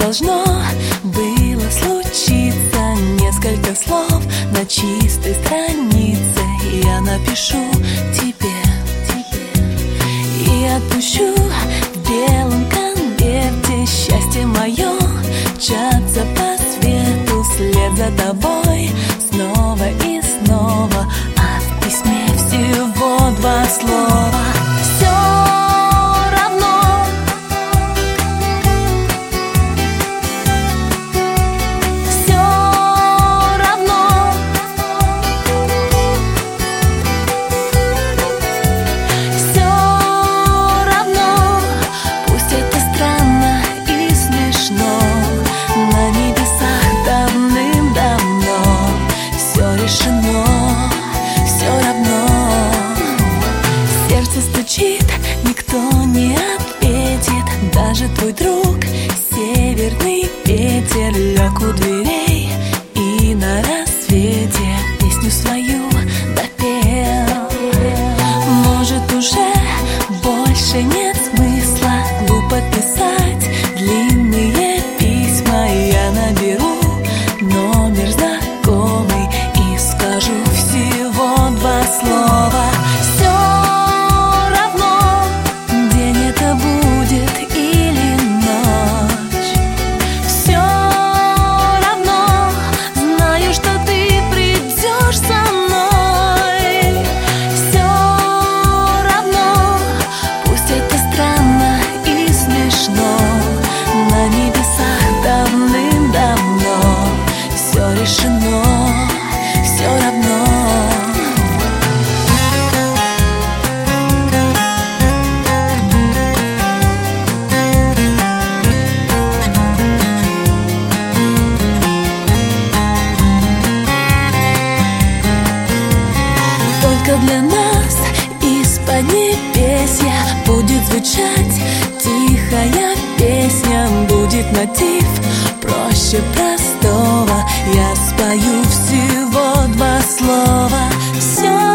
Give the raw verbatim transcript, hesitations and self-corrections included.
должно было случиться. Несколько слов на чистой странице я напишу тебе, тебе и отпущу в белом конверте. Счастье мое мчаться по свету вслед за тобой снова и снова. А в письме всего два слова. Все равно, все равно, все равно. Пусть это странно и смешно, на небесах давным-давно все решено. Все равно сердце стучит, никто не ответит. Даже твой друг, северный ветер, лег у дверей и на рассвете песню свою допел. Может, уже больше нет смысла глупо писать длинные письма. Я наберу номер знакомый и скажу всего два слова. Все равно, день это будет или ночь. Все равно, знаю, что ты придешь со мной. Все равно, пусть это странно и смешно, на небесах давным-давно все решено. Все равно. Только для нас из-под небесья будет звучать тихая песня. Будет мотив проще простого. Я спою всего два слова. Все